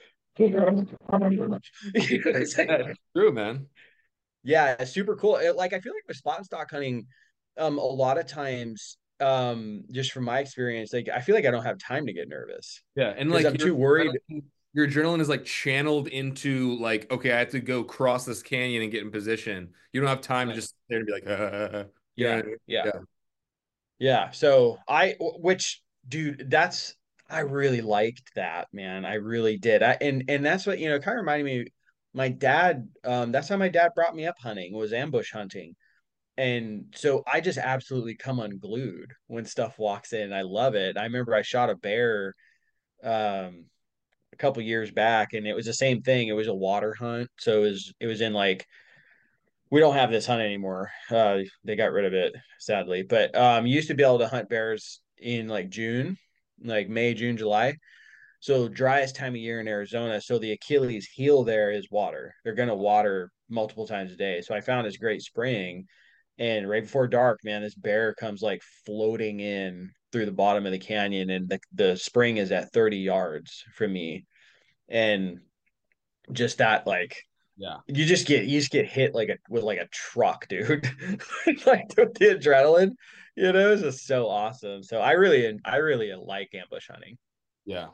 it's Yeah, like, it's true, man. yeah, it's super cool. Like I feel like with spot and stock hunting, a lot of times, just from my experience, like I feel like I don't have time to get nervous Yeah, and because like I'm too worried. your adrenaline is like channeled into like, okay, I have to go cross this canyon and get in position. You don't have time to Like, just sit there and be like, you know yeah, what I mean? yeah, Yeah. yeah. So which, dude, that's I really liked that, man. I really did. And that's what, you know, kind of reminded me. My dad, that's how my dad brought me up hunting, was ambush hunting. And so I just absolutely come unglued when stuff walks in. I love it. I remember I shot a bear um a couple years back, and it was the same thing. It was a water hunt. So it was in like, we don't have this hunt anymore. They got rid of it, sadly. But you used to be able to hunt bears in like June, like May, June, July. So driest time of year in Arizona. So the Achilles heel there is water. They're gonna water multiple times a day. So I found this great spring, and right before dark, man, this bear comes like floating in through the bottom of the canyon, and the spring is at 30 yards from me. And just that, like, Yeah. you just get hit like a with like a truck, dude. Like the adrenaline, you know, is just so awesome. So I really like ambush hunting. Yeah.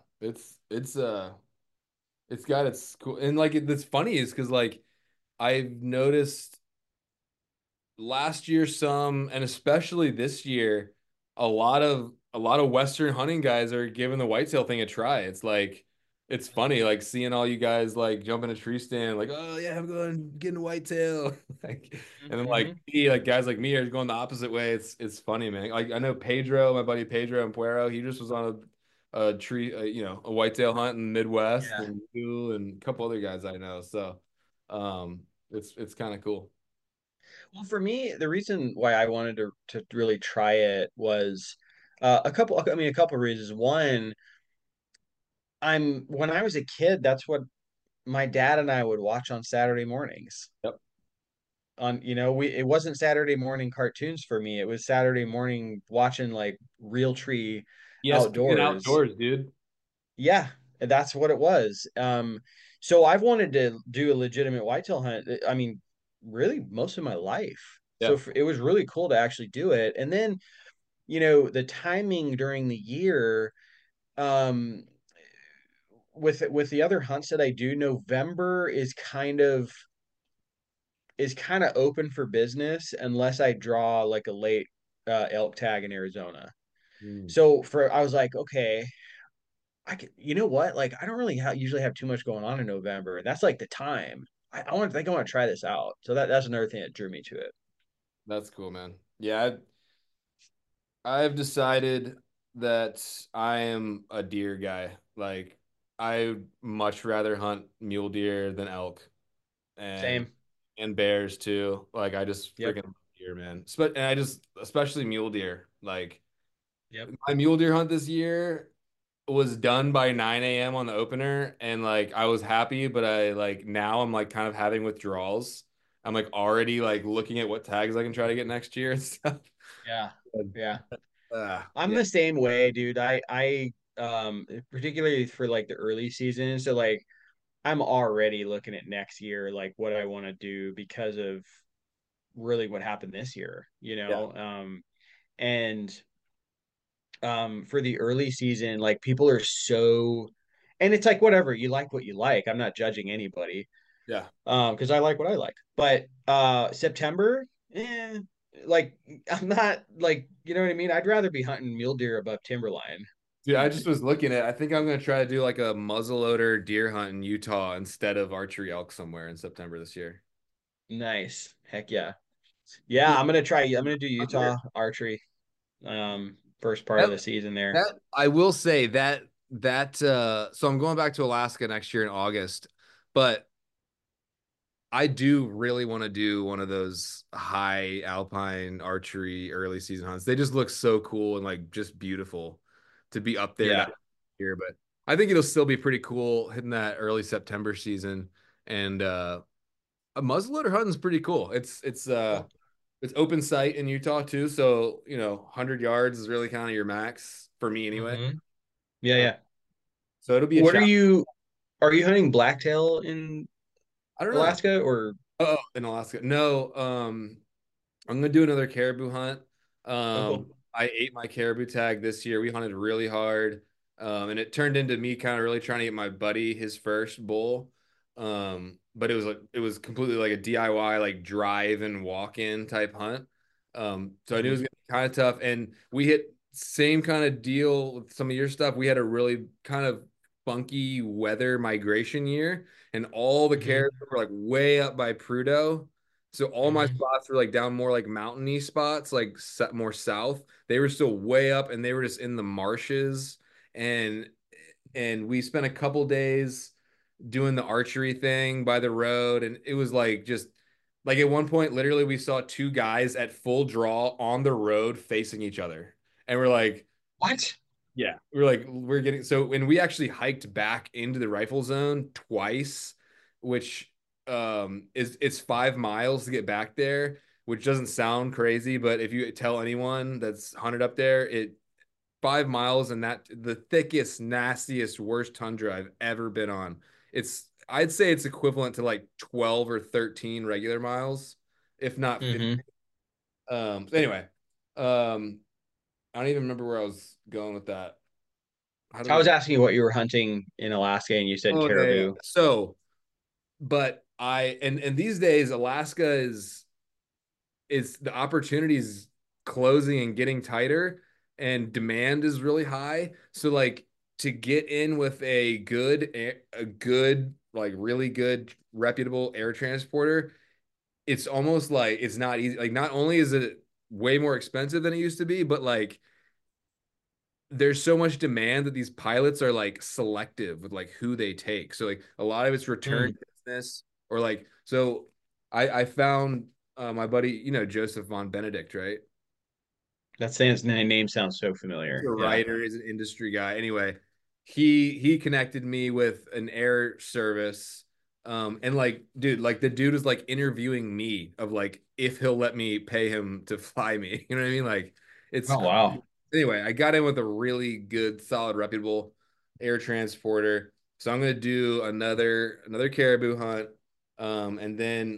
It's got its cool and like it's funny is because like I've noticed last year some and especially this year a lot of Western hunting guys are giving the whitetail thing a try. It's like it's funny like seeing all you guys like jump in a tree stand like oh yeah I'm going getting a whitetail like and then like Mm-hmm. me like guys like me are going the opposite way. It's funny man. Like I know Pedro, my buddy Pedro and Puero, he just was on a tree a whitetail hunt in the Midwest Yeah. and you and a couple other guys I know. So it's kind of cool. Well, for me, the reason why I wanted to really try it was a couple. I mean, a couple of reasons. One, when I was a kid, that's what my dad and I would watch on Saturday mornings. Yep. On, you know, we it wasn't Saturday morning cartoons for me. It was Saturday morning watching like Realtree ESPN outdoors. Outdoors, dude. Yeah, that's what it was. So I've wanted to do a legitimate whitetail hunt. I mean, really most of my life. Yeah. So it was really cool to actually do it. And then, you know, the timing during the year, um, with the other hunts that I do, November is kind of open for business unless I draw like a late elk tag in Arizona. Mm. So for I was like, okay, I could, you know what? Like, I don't really usually have too much going on in November, and that's like the time. I want to try this out. So that's another thing that drew me to it. That's cool, man. Yeah, I've decided that I am a deer guy. Like, I much rather hunt mule deer than elk and Same. bears too. Like, I just Yep. freaking love deer, man. And I just especially mule deer. Like, Yep. my mule deer hunt this year was done by 9 a.m. on the opener, and like I was happy, but I like now I'm like kind of having withdrawals. I'm like already like looking at what tags I can try to get next year and stuff. Yeah. Yeah. I'm Yeah, the same way, dude. Particularly for like the early season. So like I'm already looking at next year, like what I want to do because of really what happened this year, you yeah, know? And for the early season, like people are so, and it's like whatever, you like what you like. I'm not judging anybody. yeah. Because I like what I like. But September, like I'm not like, you know what I mean? I'd rather be hunting mule deer above timberline. Dude, I just was looking at. I think I'm gonna try to do like a muzzleloader deer hunt in Utah instead of archery elk somewhere in September this year. Nice. Heck yeah. Yeah, I'm gonna do Utah archery first part of That, the season there. that I will say that so I'm going back to Alaska next year in August, but I do really want to do one of those high alpine archery early season hunts. They just look so cool and like just beautiful to be up there Yeah. that year. But I think it'll still be pretty cool hitting that early September season. And a muzzleloader hunting is pretty cool. Cool. It's open site in Utah too, so 100 yards is really kind of your max for me anyway. Hmm. Yeah, Uh, yeah. so it'll be a What challenge. are you hunting blacktail in I don't know. Alaska or Oh, in Alaska. No, I'm gonna do another caribou hunt. oh cool. I ate my caribou tag this year. We hunted really hard, and it turned into me kind of really trying to get my buddy his first bull. But it was completely like a DIY, like drive and walk in type hunt. So I knew it was Hmm. gonna be kind of tough, and we hit same kind of deal with some of your stuff. We had a really kind of funky weather migration year, and all the Hmm. caribou were like way up by Prudhoe. So all my Hmm. spots were like down more like mountainy spots, like more south. They were still way up, and they were just in the marshes. And we spent a couple days doing the archery thing by the road, and it was like just like at one point, literally, we saw two guys at full draw on the road facing each other, and we're like, What? yeah, we're like, we're getting so, and we actually hiked back into the rifle zone twice, which is it's 5 miles to get back there, which doesn't sound crazy, but if you tell anyone that's hunted up there, 5 miles and that the thickest, nastiest, worst tundra I've ever been on. I'd say it's equivalent to like 12 or 13 regular miles, if not 50. Hmm. So anyway, um, I don't even remember where I was going with that. How did I we was get? asking you what you were hunting in Alaska and you said Oh yeah, yeah. caribou. So, but and these days Alaska is the opportunities closing and getting tighter, and demand is really high. So like to get in with a good like really good reputable air transporter, it's almost like it's not easy. Like not only is it way more expensive than it used to be, but like there's so much demand that these pilots are like selective with like who they take. So like a lot of it's return Hmm. business or like so I found my buddy, Joseph Von Benedict, right? Name sounds so He's familiar. a Yeah. writer, he's an industry guy. Anyway, he connected me with an air service. And like, dude, like the dude was like interviewing me of like if he'll let me pay him to fly me. You know what I mean? Like it's Oh wow. anyway, I got in with a really good, solid, reputable air transporter. So I'm gonna do another caribou hunt. And then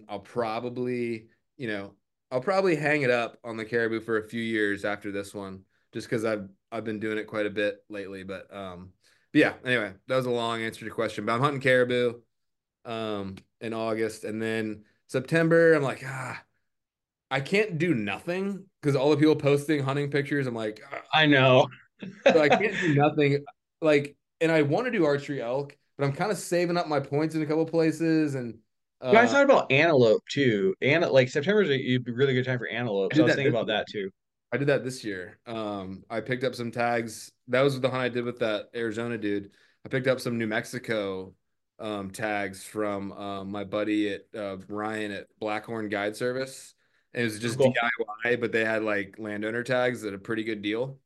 I'll probably hang it up on the caribou for a few years after this one, just because I've been doing it quite a bit lately. But yeah, anyway, that was a long answer to your question. But I'm hunting caribou in August, and then September, I'm like, I can't do nothing because all the people posting hunting pictures, I'm like, I know. so I can't do nothing. Like, and I want to do archery elk, but I'm kind of saving up my points in a couple places. And But I uh, thought about antelope too. Like September's a really good time for antelope. I So I did was that thinking this about year. that too. I did that this year. I picked up some tags. That was the hunt I did with that Arizona dude. I picked up some New Mexico tags from my buddy at Ryan at Blackhorn Guide Service. And it was Oh, just cool. DIY, but they had like landowner tags at a pretty good deal.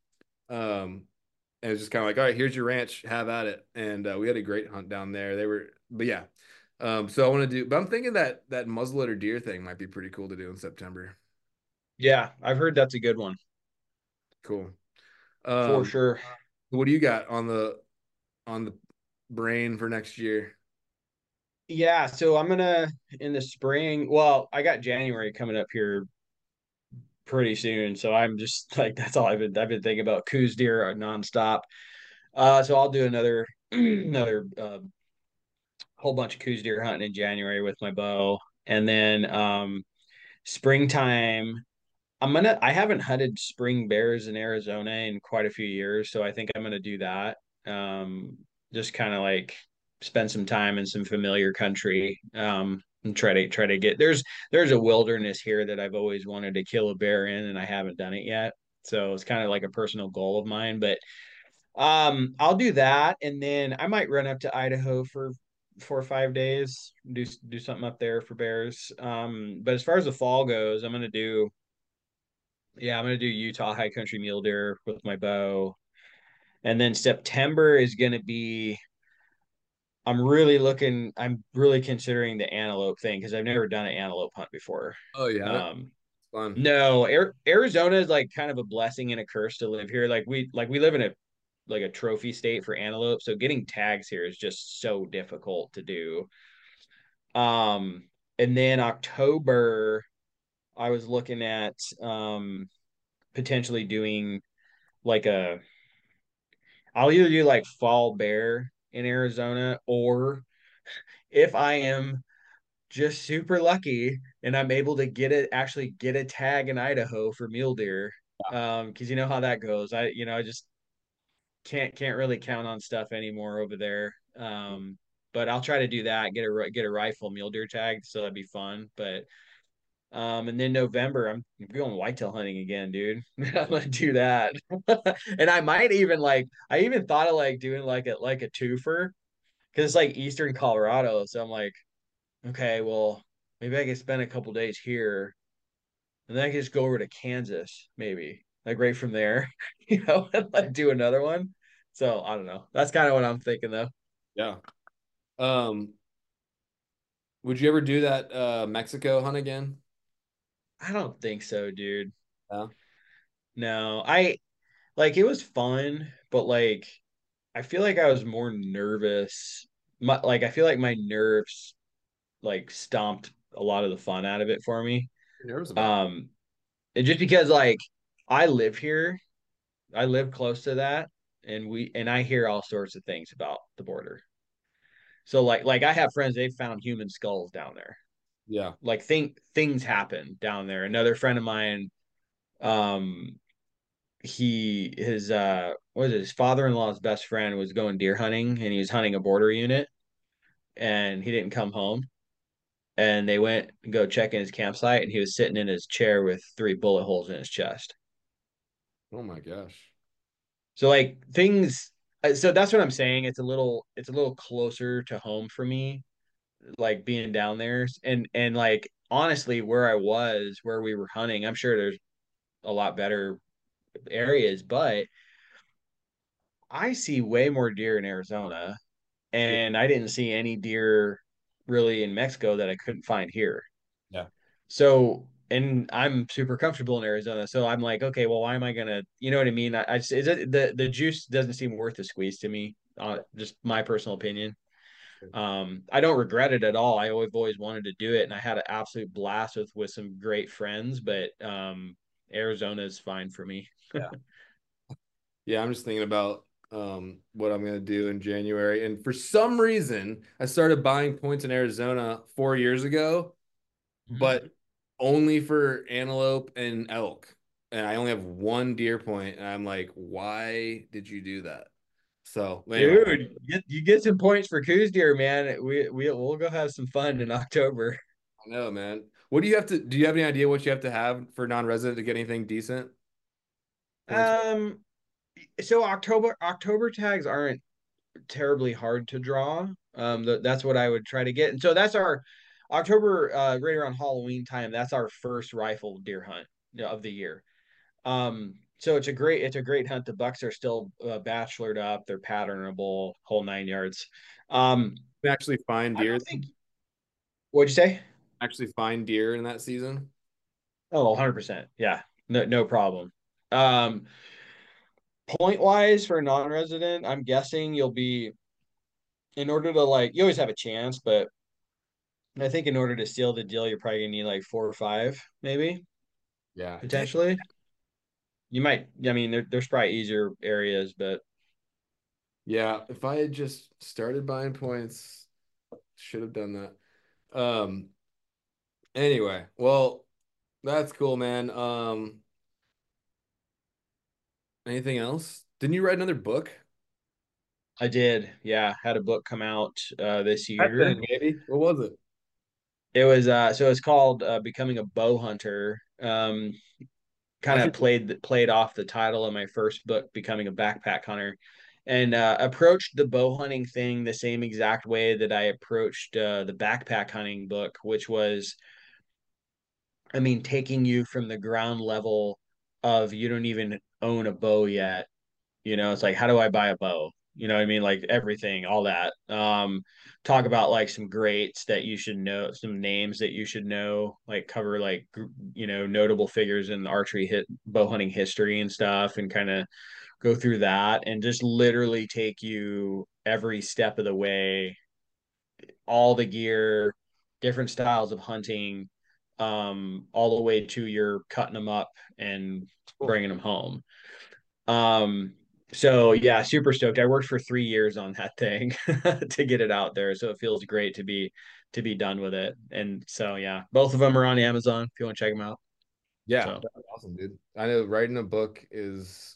And it's just kind of like, all right, here's your ranch, have at it. And we had a great hunt down there. But yeah. So I want to but I'm thinking that muzzleloader deer thing might be pretty cool to do in September. Yeah, I've heard that's a good one Cool. for Um, sure. what do you got on the brain for next year? Yeah, so I'm gonna in the spring. Well, I got January coming up here pretty soon, so I'm just like that's all I've been thinking about Coues deer nonstop. So I'll do another another whole bunch of Coues deer hunting in January with my bow, and then springtime. I haven't hunted spring bears in Arizona in quite a few years, so I think I'm gonna do that. Um, just kind of like spend some time in some familiar country. And try to get there's a wilderness here that I've always wanted to kill a bear in, and I haven't done it yet. So it's kind of like a personal goal of mine. But I'll do that, and then I might run up to Idaho for 4 or 5 days, do something up there for bears. But as far as the fall goes, I'm gonna do Utah high country mule deer with my bow. And then September is gonna be I'm really considering the antelope thing because I've never done an antelope hunt before. Oh, you haven't? Um It's fun. no, Arizona is like kind of a blessing and a curse to live here. Like we live in a trophy state for antelope, so getting tags here is just so difficult to do. Um and then October I was looking at potentially doing like a I'll either do like fall bear in Arizona, or if I am just super lucky and I'm able to actually get a tag in Idaho for mule deer. Because you know how that goes. I just can't really count on stuff anymore over there. But I'll try to do that, get a rifle mule deer tag, so that'd be fun. But and then November, I'm going whitetail hunting again, dude. I'm gonna do that. And I even thought of like doing like a twofer because it's like Eastern Colorado. So I'm like, okay, well, maybe I could spend a couple days here and then I could just go over to Kansas, maybe like right from there, and like do another one. So I don't know. That's kind of what I'm thinking though. Yeah. Um, would you ever do that Mexico hunt again? I don't think so, dude. Yeah. No, it was fun, but like I feel like I was more nervous. I feel like my nerves like stomped a lot of the fun out of it for me. You're nervous about it. Um, and just because like I live here, I live close to that, and I hear all sorts of things about the border. So like I have friends, they've found human skulls down there. Yeah. Like things happen down there. Another friend of mine, um, his what was it, his father-in-law's best friend was going deer hunting and he was hunting a border unit and he didn't come home. And they went and go check in his campsite and he was sitting in his chair with 3 bullet holes in his chest. Oh my gosh. So like things so that's what I'm saying. It's a little closer to home for me, like being down there. And like honestly, where we were hunting, I'm sure there's a lot better areas, but I see way more deer in Arizona, Yeah. and I didn't see any deer really in Mexico that I couldn't find here. Yeah. So, and I'm super comfortable in Arizona. So I'm like, okay, well, why am I gonna, you know what I mean? I just, the juice doesn't seem worth the squeeze to me. Just my personal opinion. I don't regret it at all. I've always wanted to do it, and I had an absolute blast with some great friends. But Arizona is fine for me. Yeah. Yeah, I'm just thinking about what I'm gonna do in January. And for some reason, I started buying points in Arizona 4 years ago, but only for antelope and elk. And I only have one deer point, and I'm like, why did you do that? So anyway, Dude, you get some points for Coos deer, man. We'll go have some fun in October. I know, man. What do you have to do you have any idea what you have to have for non-resident to get anything decent points? Um, so October tags aren't terribly hard to draw. That's what I would try to get. And so that's our October, right around Halloween time. That's our first rifle deer hunt of the year. Um, So it's a great hunt. The bucks are still bachelored up. They're patternable, whole 9 yards. You can actually find I deer. don't think. What'd you say? Actually find deer in that season. Oh, 100%. Yeah. No problem. Um, Point wise for a non-resident, I'm guessing you'll be in order to like you always have a chance, but I think in order to seal the deal, you're probably gonna need like 4 or 5, maybe Yeah. Dang. potentially. You might. I mean, there's probably easier areas, but Yeah. If I had just started buying points, should have done that. Anyway, well, that's cool, man. Anything else? Didn't you write another book? I did. Yeah, had a book come out this That year. thing, baby. What was it? It was so it's called Becoming a Bow Hunter. I Kind of should. played off the title of my first book, Becoming a Backpack Hunter, and approached the bow hunting thing the same exact way that I approached the backpack hunting book, which was, I mean, taking you from the ground level of you don't even own a bow yet. It's like, how do I buy a bow? You know what I mean? Like everything, all that. Talk about like some greats that you should know, some names that you should know, like cover like notable figures in archery hit bow hunting history and stuff, and kind of go through that and just literally take you every step of the way, all the gear, different styles of hunting, all the way to your cutting them up and Cool. bringing them home. Um, so yeah, super stoked. I worked for 3 years on that thing to get it out there. So it feels great to be done with it. And so yeah, both of them are on Amazon if you want to check them out. Yeah, So that's awesome, dude. I know writing a book is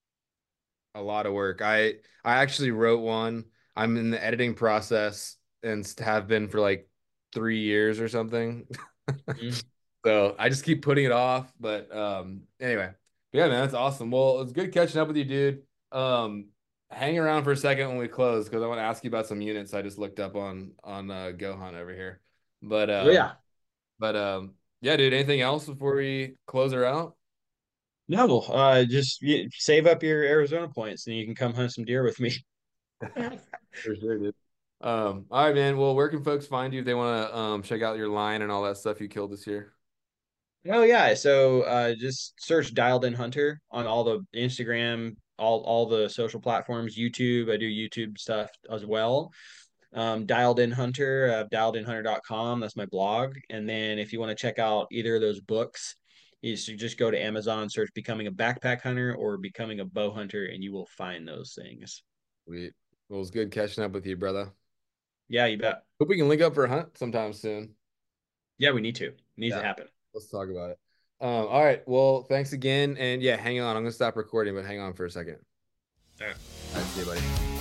a lot of work. I actually wrote one. I'm in the editing process and have been for like 3 years or something. mm, So I just keep putting it off. But anyway, but yeah, man, that's awesome. Well, it's good catching up with you, dude. Hang around for a second when we close because I want to ask you about some units I just looked up on Go Hunt over here. But oh yeah. yeah, dude. Anything else before we close her out? No, just save up your Arizona points and you can come hunt some deer with me. For sure, dude. All right, man. Well, where can folks find you if they want to check out your line and all that stuff you killed this year? Oh yeah, so just search Dialed In Hunter on all the Instagram, all the social platforms, YouTube. I do YouTube stuff as well. Dialed In Hunter, dialedinhunter.com. That's my blog. And then if you want to check out either of those books, you should just go to Amazon, search Becoming a Backpack Hunter or Becoming a Bow Hunter, and you will find those things. Sweet. Well, it was good catching up with you, brother. Yeah, you bet. Hope we can link up for a hunt sometime soon. Yeah, we need to. It needs to Yeah, happen. let's talk about it. All right. Well, thanks again. And yeah, hang on. I'm gonna stop recording, but hang on for a second. All right. All right, see you, buddy.